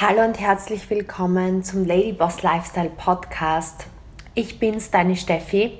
Hallo und herzlich willkommen zum Ladyboss Lifestyle Podcast. Ich bin's, deine Steffi.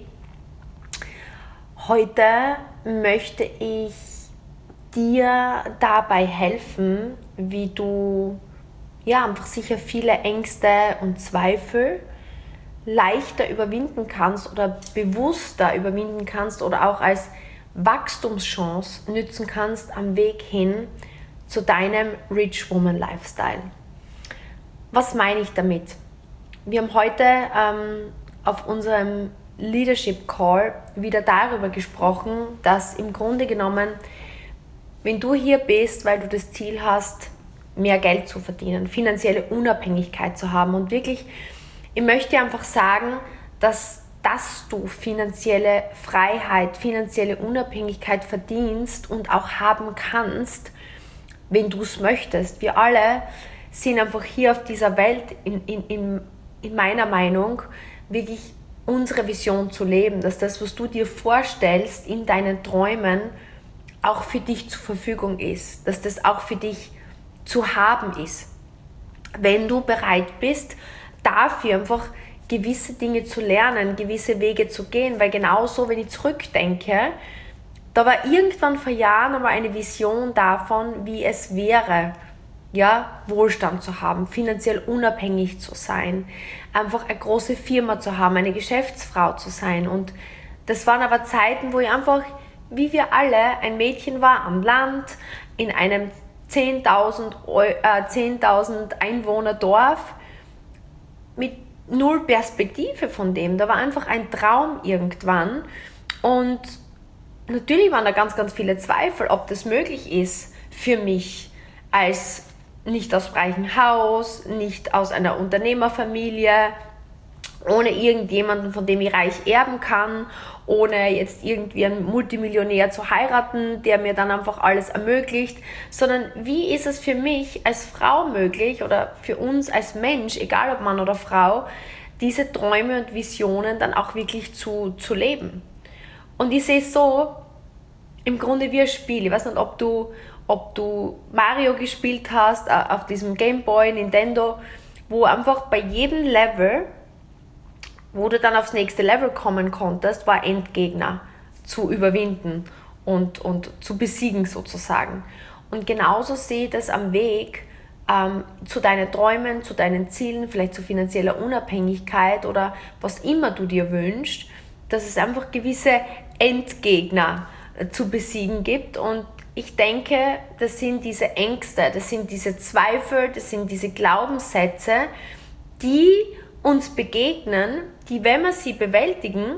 Heute möchte ich dir dabei helfen, wie du einfach sicher viele Ängste und Zweifel leichter überwinden kannst oder bewusster überwinden kannst oder auch als Wachstumschance nützen kannst am Weg hin zu deinem Rich Woman Lifestyle. Was meine ich damit? Wir haben heute auf unserem Leadership Call wieder darüber gesprochen, dass im Grunde genommen, wenn du hier bist, weil du das Ziel hast, mehr Geld zu verdienen, finanzielle Unabhängigkeit zu haben und wirklich, ich möchte einfach sagen, dass du finanzielle Freiheit, finanzielle Unabhängigkeit verdienst und auch haben kannst, wenn du es möchtest. Wir alle sind einfach hier auf dieser Welt, in meiner Meinung, wirklich unsere Vision zu leben, dass das, was du dir vorstellst in deinen Träumen, auch für dich zur Verfügung ist, dass das auch für dich zu haben ist. Wenn du bereit bist, dafür einfach gewisse Dinge zu lernen, gewisse Wege zu gehen, weil genauso, wenn ich zurückdenke, da war irgendwann vor Jahren aber eine Vision davon, wie es wäre, Wohlstand zu haben, finanziell unabhängig zu sein, einfach eine große Firma zu haben, eine Geschäftsfrau zu sein. Und das waren aber Zeiten, wo ich einfach, wie wir alle, ein Mädchen war am Land, in einem 10.000 Einwohner Dorf, mit null Perspektive von dem. Da war einfach ein Traum irgendwann. Und natürlich waren da ganz, ganz viele Zweifel, ob das möglich ist für mich als nicht aus reichem Haus, nicht aus einer Unternehmerfamilie, ohne irgendjemanden, von dem ich reich erben kann, ohne jetzt irgendwie einen Multimillionär zu heiraten, der mir dann einfach alles ermöglicht, sondern wie ist es für mich als Frau möglich oder für uns als Mensch, egal ob Mann oder Frau, diese Träume und Visionen dann auch wirklich zu leben. Und ich sehe es so, im Grunde wie ein Spiel. Ich weiß nicht, ob du Mario gespielt hast, auf diesem Game Boy, Nintendo, wo einfach bei jedem Level, wo du dann aufs nächste Level kommen konntest, war Endgegner zu überwinden und zu besiegen sozusagen. Und genauso sehe ich das am Weg zu deinen Träumen, zu deinen Zielen, vielleicht zu finanzieller Unabhängigkeit oder was immer du dir wünschst, dass es einfach gewisse Endgegner zu besiegen gibt. Und ich denke, das sind diese Ängste, das sind diese Zweifel, das sind diese Glaubenssätze, die uns begegnen, die, wenn wir sie bewältigen,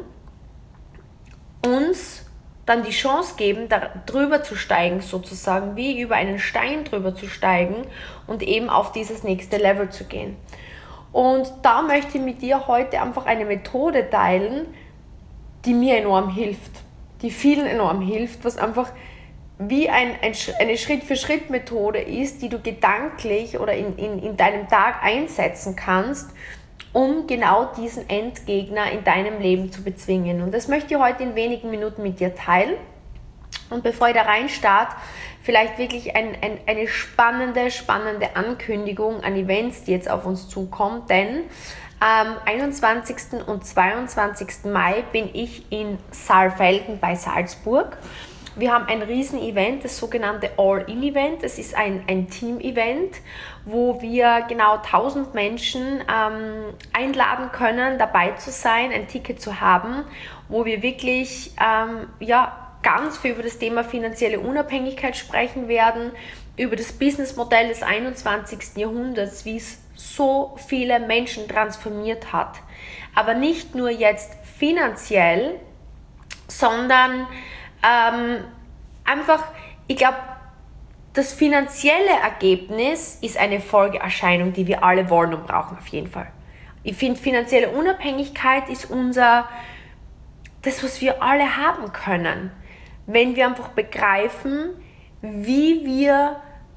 uns dann die Chance geben, da drüber zu steigen, sozusagen, wie über einen Stein drüber zu steigen und eben auf dieses nächste Level zu gehen. Und da möchte ich mit dir heute einfach eine Methode teilen, die mir enorm hilft, die vielen enorm hilft, was einfach wie eine Schritt-für-Schritt-Methode ist, die du gedanklich oder in deinem Tag einsetzen kannst, um genau diesen Endgegner in deinem Leben zu bezwingen. Und das möchte ich heute in wenigen Minuten mit dir teilen. Und bevor ich da rein starte, vielleicht wirklich eine spannende Ankündigung an Events, die jetzt auf uns zukommt, denn am 21. und 22. Mai bin ich in Saalfelden bei Salzburg. Wir haben ein Riesen-Event, das sogenannte All-In-Event. Das ist ein Team-Event, wo wir genau 1000 Menschen einladen können, dabei zu sein, ein Ticket zu haben, wo wir wirklich ganz viel über das Thema finanzielle Unabhängigkeit sprechen werden, über das Businessmodell des 21. Jahrhunderts, wie es so viele Menschen transformiert hat. Aber nicht nur jetzt finanziell, sondern einfach, ich glaube, das finanzielle Ergebnis ist eine Folgeerscheinung, die wir alle wollen und brauchen auf jeden Fall. Ich finde, finanzielle Unabhängigkeit ist das, was wir alle haben können, wenn wir einfach begreifen, wie wir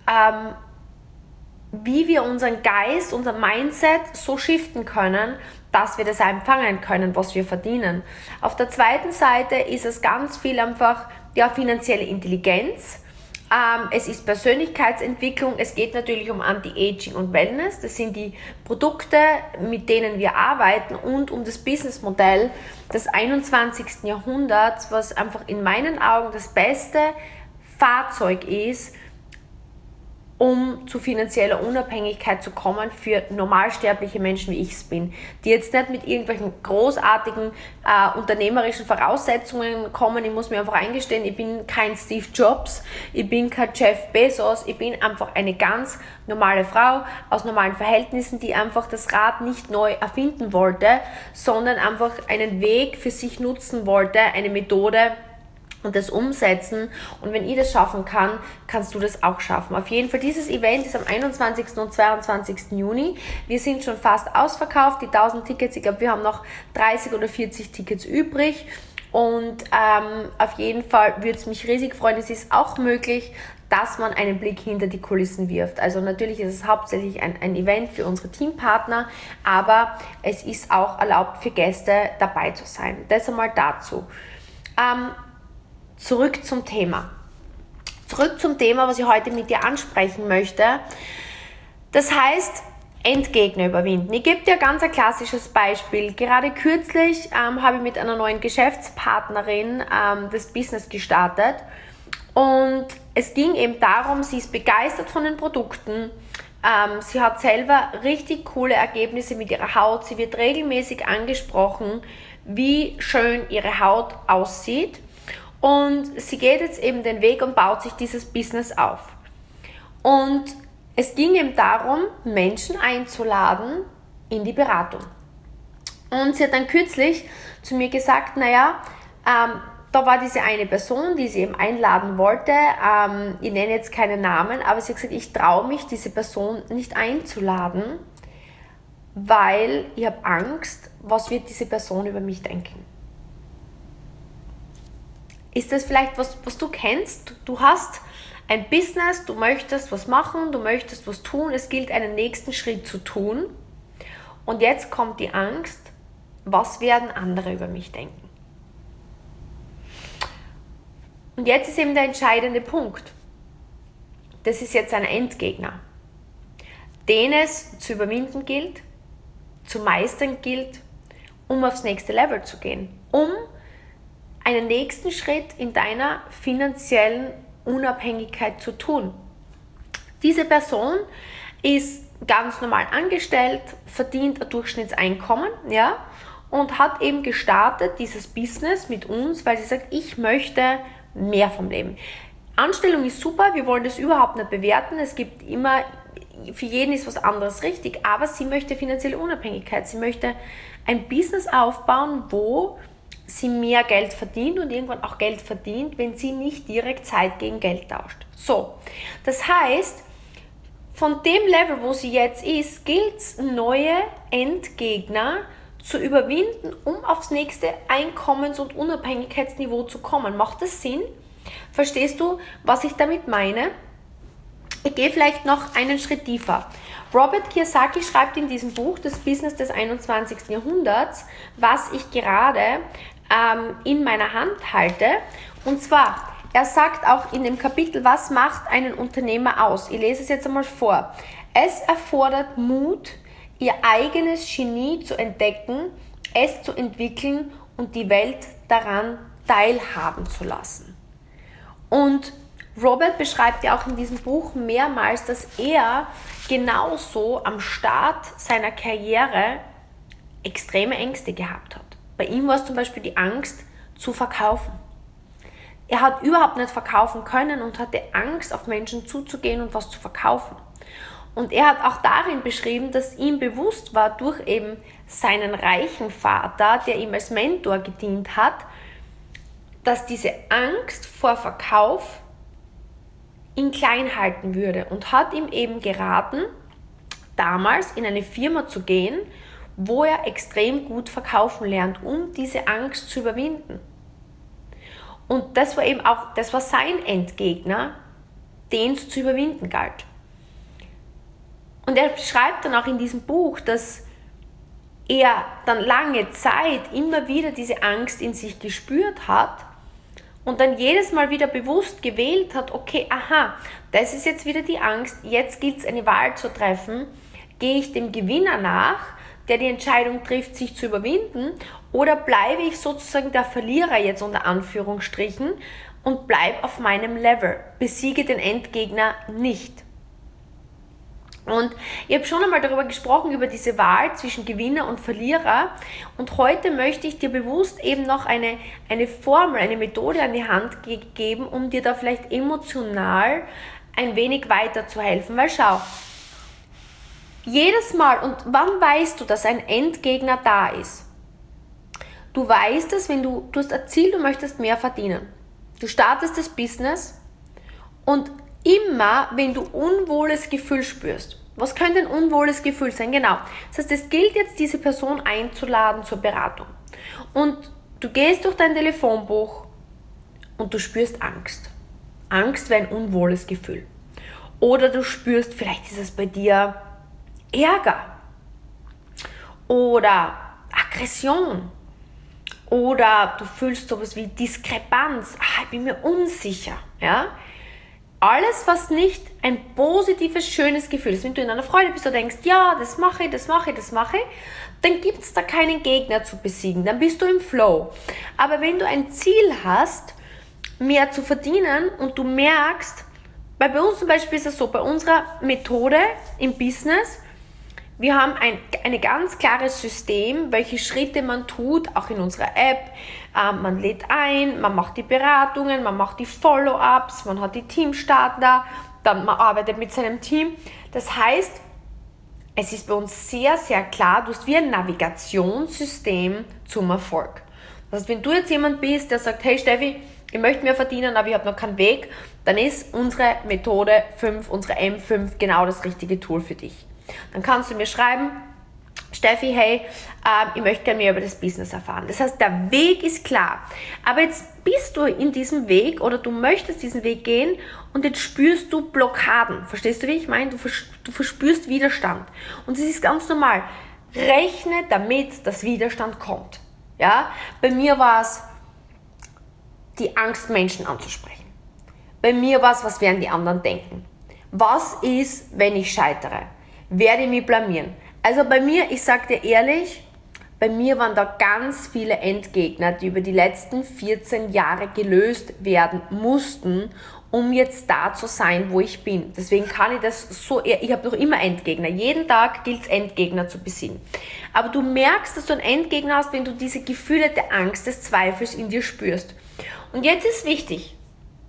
unseren Geist, unser Mindset so shiften können, dass wir das empfangen können, was wir verdienen. Auf der zweiten Seite ist es ganz viel einfach finanzielle Intelligenz, Es ist Persönlichkeitsentwicklung, es geht natürlich um Anti-Aging und Wellness, das sind die Produkte, mit denen wir arbeiten, und um das Businessmodell des 21. Jahrhunderts, was einfach in meinen Augen das beste Fahrzeug ist, um zu finanzieller Unabhängigkeit zu kommen für normalsterbliche Menschen, wie ich es bin, die jetzt nicht mit irgendwelchen großartigen unternehmerischen Voraussetzungen kommen. Ich muss mir einfach eingestehen, ich bin kein Steve Jobs, ich bin kein Jeff Bezos, ich bin einfach eine ganz normale Frau aus normalen Verhältnissen, die einfach das Rad nicht neu erfinden wollte, sondern einfach einen Weg für sich nutzen wollte, eine Methode, und das umsetzen. Und wenn ich das schaffen kann, kannst du das auch schaffen. Auf jeden Fall, dieses Event ist am 21. und 22. Juni. Wir sind schon fast ausverkauft, die 1000 Tickets. Ich glaube, wir haben noch 30 oder 40 Tickets übrig. Und auf jeden Fall würde es mich riesig freuen. Es ist auch möglich, dass man einen Blick hinter die Kulissen wirft. Also natürlich ist es hauptsächlich ein Event für unsere Teampartner, aber es ist auch erlaubt für Gäste dabei zu sein. Das einmal dazu. Zurück zum Thema, was ich heute mit dir ansprechen möchte. Das heißt, Endgegner überwinden. Ich gebe dir ein ganz klassisches Beispiel. Gerade kürzlich habe ich mit einer neuen Geschäftspartnerin das Business gestartet. Und es ging eben darum, sie ist begeistert von den Produkten. Sie hat selber richtig coole Ergebnisse mit ihrer Haut. Sie wird regelmäßig angesprochen, wie schön ihre Haut aussieht. Und sie geht jetzt eben den Weg und baut sich dieses Business auf. Und es ging eben darum, Menschen einzuladen in die Beratung. Und sie hat dann kürzlich zu mir gesagt, da war diese eine Person, die sie eben einladen wollte. Ich nenne jetzt keinen Namen, aber sie hat gesagt, ich traue mich, diese Person nicht einzuladen, weil ich habe Angst, was wird diese Person über mich denken. Ist das vielleicht was du kennst? Du hast ein Business, du möchtest was machen, du möchtest was tun, es gilt, einen nächsten Schritt zu tun. Und jetzt kommt die Angst, was werden andere über mich denken? Und jetzt ist eben der entscheidende Punkt. Das ist jetzt ein Endgegner, den es zu überwinden gilt, zu meistern gilt, um aufs nächste Level zu gehen, um einen nächsten Schritt in deiner finanziellen Unabhängigkeit zu tun. Diese Person ist ganz normal angestellt, verdient ein Durchschnittseinkommen, ja, und hat eben gestartet, dieses Business mit uns, weil sie sagt, ich möchte mehr vom Leben. Anstellung ist super, wir wollen das überhaupt nicht bewerten, es gibt immer, für jeden ist was anderes richtig, aber sie möchte finanzielle Unabhängigkeit, sie möchte ein Business aufbauen, wo sie mehr Geld verdient und irgendwann auch Geld verdient, wenn sie nicht direkt Zeit gegen Geld tauscht. So, das heißt, von dem Level, wo sie jetzt ist, gilt es, neue Endgegner zu überwinden, um aufs nächste Einkommens- und Unabhängigkeitsniveau zu kommen. Macht das Sinn? Verstehst du, was ich damit meine? Ich gehe vielleicht noch einen Schritt tiefer. Robert Kiyosaki schreibt in diesem Buch, das Business des 21. Jahrhunderts, was ich gerade in meiner Hand halte. Und zwar, er sagt auch in dem Kapitel, was macht einen Unternehmer aus? Ich lese es jetzt einmal vor. Es erfordert Mut, ihr eigenes Genie zu entdecken, es zu entwickeln und die Welt daran teilhaben zu lassen. Und Robert beschreibt ja auch in diesem Buch mehrmals, dass er genauso am Start seiner Karriere extreme Ängste gehabt hat. Bei ihm war es zum Beispiel die Angst zu verkaufen. Er hat überhaupt nicht verkaufen können und hatte Angst, auf Menschen zuzugehen und was zu verkaufen. Und er hat auch darin beschrieben, dass ihm bewusst war, durch eben seinen reichen Vater, der ihm als Mentor gedient hat, dass diese Angst vor Verkauf ihn klein halten würde und hat ihm eben geraten, damals in eine Firma zu gehen, wo er extrem gut verkaufen lernt, um diese Angst zu überwinden. Und das war sein Endgegner, den es zu überwinden galt. Und er schreibt dann auch in diesem Buch, dass er dann lange Zeit immer wieder diese Angst in sich gespürt hat und dann jedes Mal wieder bewusst gewählt hat, okay, aha, das ist jetzt wieder die Angst, jetzt gilt es eine Wahl zu treffen, gehe ich dem Gewinner nach, der die Entscheidung trifft, sich zu überwinden, oder bleibe ich sozusagen der Verlierer jetzt unter Anführungsstrichen und bleibe auf meinem Level, besiege den Endgegner nicht. Und ich habe schon einmal darüber gesprochen, über diese Wahl zwischen Gewinner und Verlierer, und heute möchte ich dir bewusst eben noch eine Formel, eine Methode an die Hand geben, um dir da vielleicht emotional ein wenig weiterzuhelfen, weil schau, jedes Mal, und wann weißt du, dass ein Endgegner da ist? Du weißt es, wenn du hast ein Ziel, du möchtest mehr verdienen. Du startest das Business und immer, wenn du unwohles Gefühl spürst. Was könnte ein unwohles Gefühl sein? Genau. Das heißt, es gilt jetzt, diese Person einzuladen zur Beratung. Und du gehst durch dein Telefonbuch und du spürst Angst. Angst wäre ein unwohles Gefühl. Oder du spürst, vielleicht ist es bei dir Ärger oder Aggression oder du fühlst sowas wie Diskrepanz, ich bin mir unsicher, ja. Alles, was nicht ein positives, schönes Gefühl ist, wenn du in einer Freude bist und denkst, ja, das mache ich, dann gibt es da keinen Gegner zu besiegen, dann bist du im Flow. Aber wenn du ein Ziel hast, mehr zu verdienen und du merkst, weil bei uns zum Beispiel ist es so, bei unserer Methode im Business, wir haben ein ganz klares System, welche Schritte man tut, auch in unserer App. Man lädt ein, man macht die Beratungen, man macht die Follow-ups, man hat die Teamstarter, dann man arbeitet mit seinem Team. Das heißt, es ist bei uns sehr, sehr klar, du hast wie ein Navigationssystem zum Erfolg. Das heißt, wenn du jetzt jemand bist, der sagt, hey Steffi, ich möchte mehr verdienen, aber ich habe noch keinen Weg, dann ist unsere Methode 5, unsere M5 genau das richtige Tool für dich. Dann kannst du mir schreiben, Steffi, hey, ich möchte gerne mehr über das Business erfahren. Das heißt, der Weg ist klar. Aber jetzt bist du in diesem Weg oder du möchtest diesen Weg gehen und jetzt spürst du Blockaden. Verstehst du, wie ich meine? Du verspürst Widerstand. Und es ist ganz normal. Rechne damit, dass Widerstand kommt. Ja? Bei mir war es die Angst, Menschen anzusprechen. Bei mir war es, was werden die anderen denken? Was ist, wenn ich scheitere? Werde ich mich blamieren? Also bei mir, ich sage dir ehrlich, bei mir waren da ganz viele Endgegner, die über die letzten 14 Jahre gelöst werden mussten, um jetzt da zu sein, wo ich bin. Deswegen kann ich das so, ich habe doch immer Endgegner. Jeden Tag gilt es, Endgegner zu besiegen. Aber du merkst, dass du einen Endgegner hast, wenn du diese Gefühle der Angst, des Zweifels in dir spürst. Und jetzt ist wichtig,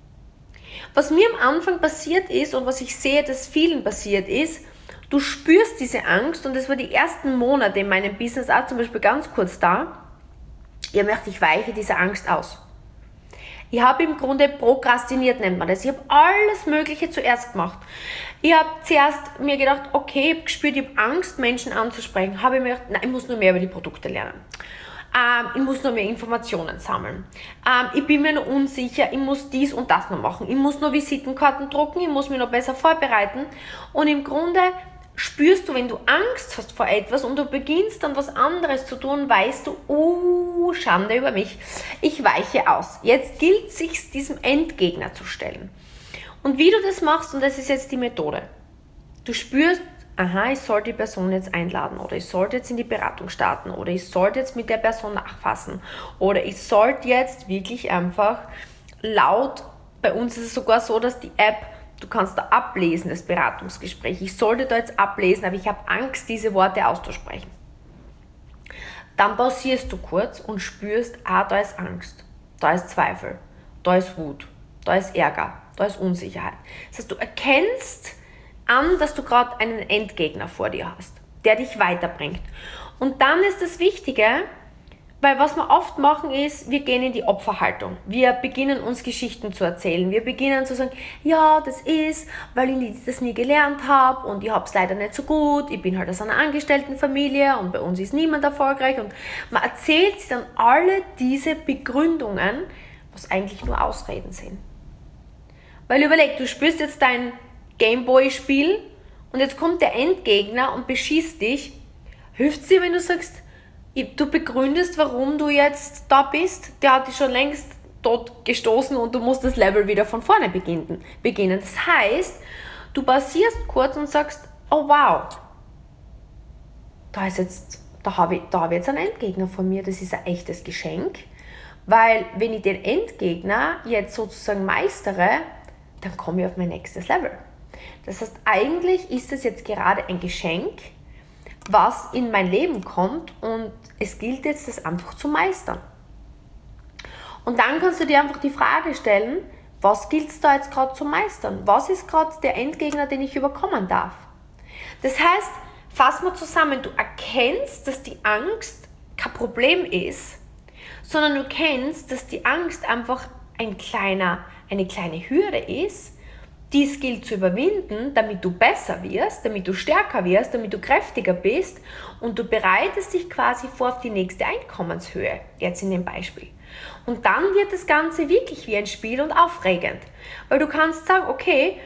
was mir am Anfang passiert ist und was ich sehe, dass vielen passiert ist, du spürst diese Angst, und das war die ersten Monate in meinem Business auch zum Beispiel ganz kurz da. Ich habe gedacht, ich weiche diese Angst aus. Ich habe im Grunde prokrastiniert, nennt man das. Ich habe alles Mögliche zuerst gemacht. Ich habe zuerst mir gedacht, okay, ich habe gespürt, ich habe Angst, Menschen anzusprechen. Habe ich mir gedacht, nein, ich muss nur mehr über die Produkte lernen. Ich muss noch mehr Informationen sammeln. Ich bin mir noch unsicher, ich muss dies und das noch machen. Ich muss noch Visitenkarten drucken, ich muss mich noch besser vorbereiten. Und im Grunde spürst du, wenn du Angst hast vor etwas und du beginnst dann was anderes zu tun, weißt du, Schande über mich, ich weiche aus. Jetzt gilt es sich, diesem Endgegner zu stellen. Und wie du das machst, und das ist jetzt die Methode, du spürst, ich sollte die Person jetzt einladen oder ich sollte jetzt in die Beratung starten oder ich sollte jetzt mit der Person nachfassen oder ich sollte jetzt wirklich einfach laut, bei uns ist es sogar so, dass die App, du kannst da ablesen, das Beratungsgespräch. Ich sollte da jetzt ablesen, aber ich habe Angst, diese Worte auszusprechen. Dann pausierst du kurz und spürst, da ist Angst, da ist Zweifel, da ist Wut, da ist Ärger, da ist Unsicherheit. Das heißt, du erkennst an, dass du gerade einen Endgegner vor dir hast, der dich weiterbringt. Und dann ist das Wichtige, weil was wir oft machen ist, wir gehen in die Opferhaltung. Wir beginnen uns Geschichten zu erzählen. Wir beginnen zu sagen, ja, das ist, weil ich das nie gelernt habe und ich habe es leider nicht so gut. Ich bin halt aus einer Angestelltenfamilie und bei uns ist niemand erfolgreich. Und man erzählt sich dann alle diese Begründungen, was eigentlich nur Ausreden sind. Weil überleg, du spürst jetzt dein Gameboy-Spiel und jetzt kommt der Endgegner und beschießt dich. Hilft es dir, wenn du sagst, du begründest, warum du jetzt da bist? Der hat dich schon längst dort gestoßen und du musst das Level wieder von vorne beginnen. Das heißt, du pausierst kurz und sagst, oh wow, da habe ich jetzt einen Endgegner von mir, das ist ein echtes Geschenk, weil wenn ich den Endgegner jetzt sozusagen meistere, dann komme ich auf mein nächstes Level. Das heißt, eigentlich ist es jetzt gerade ein Geschenk, was in mein Leben kommt und es gilt jetzt, das einfach zu meistern. Und dann kannst du dir einfach die Frage stellen, was gilt es da jetzt gerade zu meistern? Was ist gerade der Endgegner, den ich überkommen darf? Das heißt, fassen wir zusammen, du erkennst, dass die Angst kein Problem ist, sondern du kennst, dass die Angst einfach eine kleine Hürde ist, die es gilt zu überwinden, damit du besser wirst, damit du stärker wirst, damit du kräftiger bist und du bereitest dich quasi vor auf die nächste Einkommenshöhe, jetzt in dem Beispiel. Und dann wird das Ganze wirklich wie ein Spiel und aufregend, weil du kannst sagen, okay,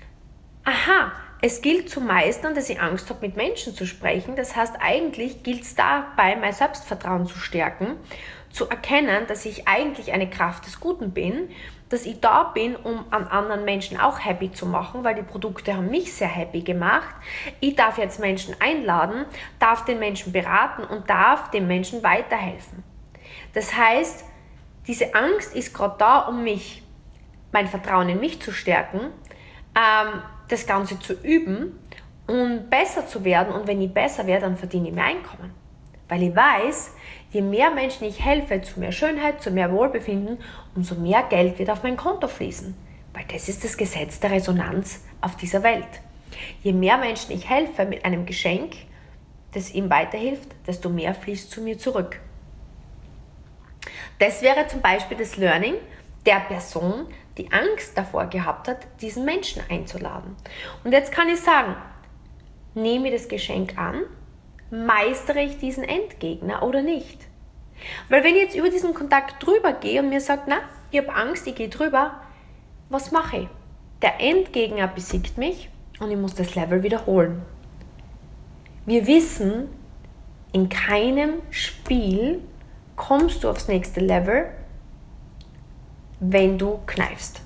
es gilt zu meistern, dass ich Angst habe, mit Menschen zu sprechen. Das heißt, eigentlich gilt es dabei, mein Selbstvertrauen zu stärken, zu erkennen, dass ich eigentlich eine Kraft des Guten bin, dass ich da bin, um an anderen Menschen auch happy zu machen, weil die Produkte haben mich sehr happy gemacht. Ich darf jetzt Menschen einladen, darf den Menschen beraten und darf den Menschen weiterhelfen. Das heißt, diese Angst ist gerade da, um mein Vertrauen in mich zu stärken, das Ganze zu üben und besser zu werden. Und wenn ich besser werde, dann verdiene ich mehr Einkommen. Weil ich weiß, je mehr Menschen ich helfe, zu mehr Schönheit, zu mehr Wohlbefinden, umso mehr Geld wird auf mein Konto fließen. Weil das ist das Gesetz der Resonanz auf dieser Welt. Je mehr Menschen ich helfe mit einem Geschenk, das ihm weiterhilft, desto mehr fließt zu mir zurück. Das wäre zum Beispiel das Learning der Person, die Angst davor gehabt hat, diesen Menschen einzuladen. Und jetzt kann ich sagen, nehme ich das Geschenk an, meistere ich diesen Endgegner oder nicht? Weil wenn ich jetzt über diesen Kontakt drüber gehe und mir sagt, ich habe Angst, ich gehe drüber, was mache ich? Der Endgegner besiegt mich und ich muss das Level wiederholen. Wir wissen, in keinem Spiel kommst du aufs nächste Level, wenn du kneifst.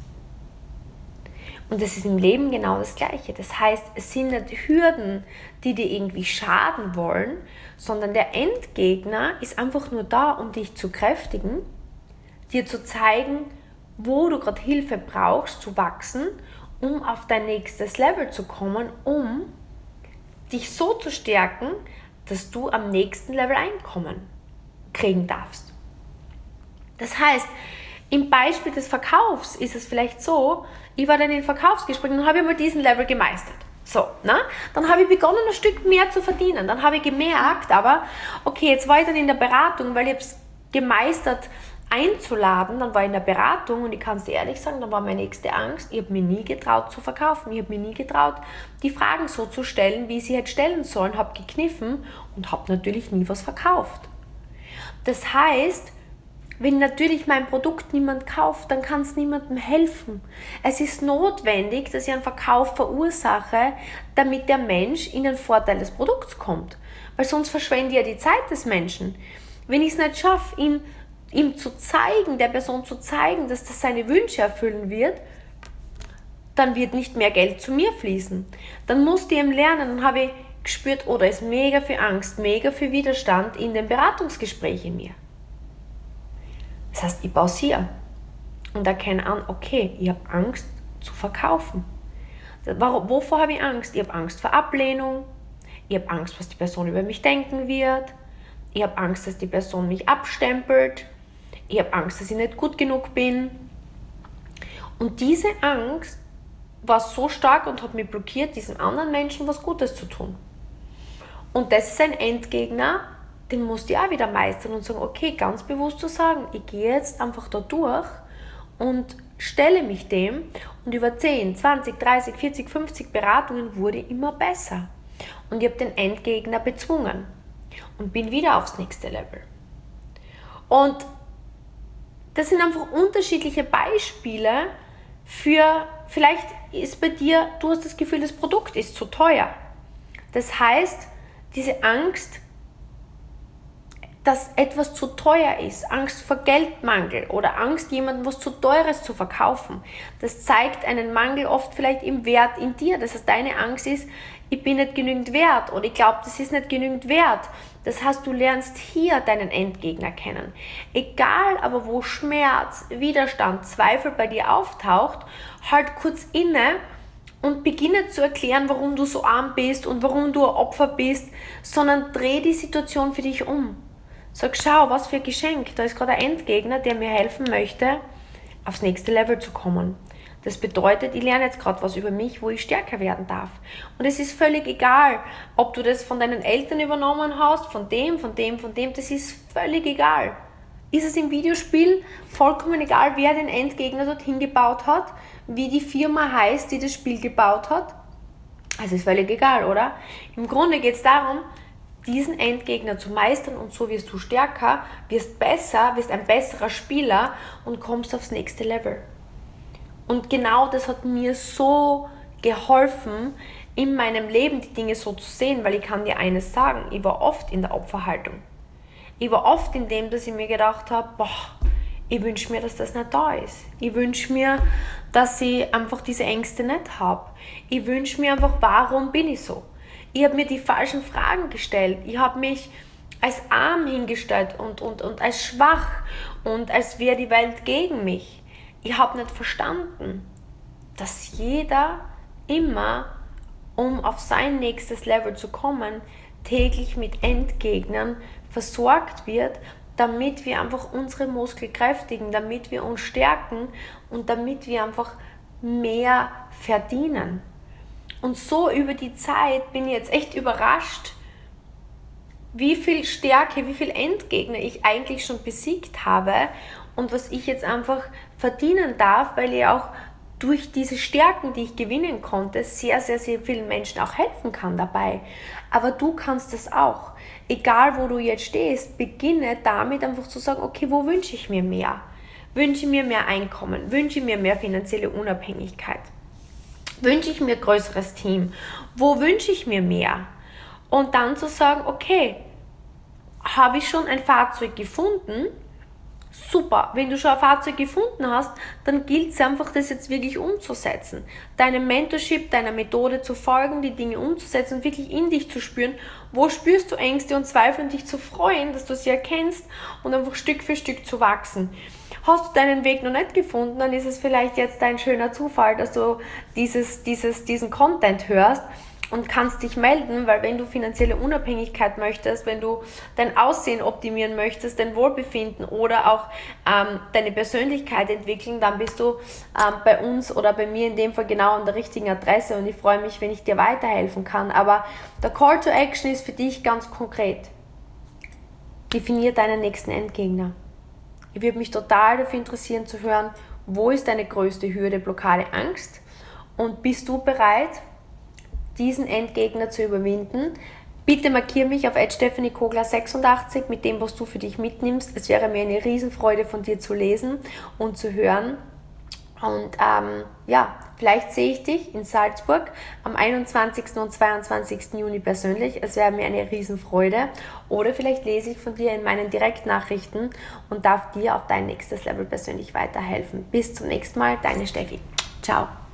Und das ist im Leben genau das Gleiche. Das heißt, es sind nicht Hürden, die dir irgendwie schaden wollen, sondern der Endgegner ist einfach nur da, um dich zu kräftigen, dir zu zeigen, wo du gerade Hilfe brauchst, zu wachsen, um auf dein nächstes Level zu kommen, um dich so zu stärken, dass du am nächsten Level Einkommen kriegen darfst. Das heißt, im Beispiel des Verkaufs ist es vielleicht so, ich war dann in Verkaufsgesprächen und habe mal diesen Level gemeistert. Dann habe ich begonnen, ein Stück mehr zu verdienen. Dann habe ich gemerkt, aber okay, jetzt war ich dann in der Beratung, weil ich habe es gemeistert einzuladen, dann war ich in der Beratung und ich kann es dir ehrlich sagen, dann war meine nächste Angst, ich habe mir nie getraut zu verkaufen, ich habe mir nie getraut, die Fragen so zu stellen, wie ich sie hätte stellen sollen, habe gekniffen und habe natürlich nie was verkauft. Das heißt, wenn natürlich mein Produkt niemand kauft, dann kann es niemandem helfen. Es ist notwendig, dass ich einen Verkauf verursache, damit der Mensch in den Vorteil des Produkts kommt. Weil sonst verschwende ich ja die Zeit des Menschen. Wenn ich es nicht schaffe, ihm zu zeigen, der Person zu zeigen, dass das seine Wünsche erfüllen wird, dann wird nicht mehr Geld zu mir fließen. Dann musste ich ihm lernen, dann habe ich gespürt, da ist mega viel Angst, mega viel Widerstand in dem Beratungsgespräch in mir. Das heißt, ich pausiere und erkenne an, okay, ich habe Angst zu verkaufen. Wovor habe ich Angst? Ich habe Angst vor Ablehnung, ich habe Angst, was die Person über mich denken wird, ich habe Angst, dass die Person mich abstempelt, ich habe Angst, dass ich nicht gut genug bin. Und diese Angst war so stark und hat mich blockiert, diesem anderen Menschen was Gutes zu tun. Und das ist ein Endgegner, den musst du auch wieder meistern und sagen, okay, ganz bewusst zu sagen, ich gehe jetzt einfach da durch und stelle mich dem und über 10, 20, 30, 40, 50 Beratungen wurde ich immer besser. Und ich habe den Endgegner bezwungen und bin wieder aufs nächste Level. Und das sind einfach unterschiedliche Beispiele für, vielleicht ist bei dir, du hast das Gefühl, das Produkt ist zu teuer. Das heißt, diese Angst, dass etwas zu teuer ist, Angst vor Geldmangel oder Angst, jemandem was zu Teures zu verkaufen. Das zeigt einen Mangel oft vielleicht im Wert in dir. Das heißt, deine Angst ist, ich bin nicht genügend wert oder ich glaube, das ist nicht genügend wert. Das heißt, du lernst hier deinen Endgegner kennen. Egal aber wo Schmerz, Widerstand, Zweifel bei dir auftaucht, halt kurz inne und beginne zu erklären, warum du so arm bist und warum du ein Opfer bist, sondern dreh die Situation für dich um. Sag, schau, was für ein Geschenk. Da ist gerade ein Endgegner, der mir helfen möchte, aufs nächste Level zu kommen. Das bedeutet, ich lerne jetzt gerade was über mich, wo ich stärker werden darf. Und es ist völlig egal, ob du das von deinen Eltern übernommen hast, von dem, das ist völlig egal. Ist es im Videospiel vollkommen egal, wer den Endgegner dorthin gebaut hat, wie die Firma heißt, die das Spiel gebaut hat? Also ist völlig egal, oder? Im Grunde geht es darum, diesen Endgegner zu meistern und so wirst du stärker, wirst besser, wirst ein besserer Spieler und kommst aufs nächste Level. Und genau das hat mir so geholfen, in meinem Leben die Dinge so zu sehen, weil ich kann dir eines sagen, ich war oft in der Opferhaltung. Ich war oft in dem, dass ich mir gedacht habe, ich wünsche mir, dass das nicht da ist. Ich wünsche mir, dass ich einfach diese Ängste nicht habe. Ich wünsche mir einfach, warum bin ich so? Ich habe mir die falschen Fragen gestellt. Ich habe mich als arm hingestellt und als schwach und als wäre die Welt gegen mich. Ich habe nicht verstanden, dass jeder immer, um auf sein nächstes Level zu kommen, täglich mit Endgegnern versorgt wird, damit wir einfach unsere Muskeln kräftigen, damit wir uns stärken und damit wir einfach mehr verdienen. Und so über die Zeit bin ich jetzt echt überrascht, wie viel Stärke, wie viel Endgegner ich eigentlich schon besiegt habe und was ich jetzt einfach verdienen darf, weil ich auch durch diese Stärken, die ich gewinnen konnte, sehr, sehr, sehr vielen Menschen auch helfen kann dabei. Aber du kannst es auch. Egal, wo du jetzt stehst, beginne damit einfach zu sagen, okay, wo wünsche ich mir mehr? Wünsche ich mir mehr Einkommen? Wünsche ich mir mehr finanzielle Unabhängigkeit? Wünsche ich mir ein größeres Team? Wo wünsche ich mir mehr? Und dann zu sagen, okay, habe ich schon ein Fahrzeug gefunden? Super, wenn du schon ein Fahrzeug gefunden hast, dann gilt es einfach, das jetzt wirklich umzusetzen. Deinem Mentorship, deiner Methode zu folgen, die Dinge umzusetzen und wirklich in dich zu spüren, wo spürst du Ängste und Zweifel und dich zu freuen, dass du sie erkennst und einfach Stück für Stück zu wachsen. Hast du deinen Weg noch nicht gefunden, dann ist es vielleicht jetzt ein schöner Zufall, dass du diesen Content hörst und kannst dich melden, weil wenn du finanzielle Unabhängigkeit möchtest, wenn du dein Aussehen optimieren möchtest, dein Wohlbefinden oder auch deine Persönlichkeit entwickeln, dann bist du bei uns oder bei mir in dem Fall genau an der richtigen Adresse und ich freue mich, wenn ich dir weiterhelfen kann. Aber der Call to Action ist für dich ganz konkret. Definier deinen nächsten Endgegner. Ich würde mich total dafür interessieren zu hören, wo ist deine größte Hürde, Blockade, Angst und bist du bereit, diesen Endgegner zu überwinden? Bitte markiere mich auf @stephaniekogler86 mit dem, was du für dich mitnimmst. Es wäre mir eine Riesenfreude, von dir zu lesen und zu hören. Und vielleicht sehe ich dich in Salzburg am 21. und 22. Juni persönlich. Es wäre mir eine Riesenfreude. Oder vielleicht lese ich von dir in meinen Direktnachrichten und darf dir auf dein nächstes Level persönlich weiterhelfen. Bis zum nächsten Mal, deine Steffi. Ciao.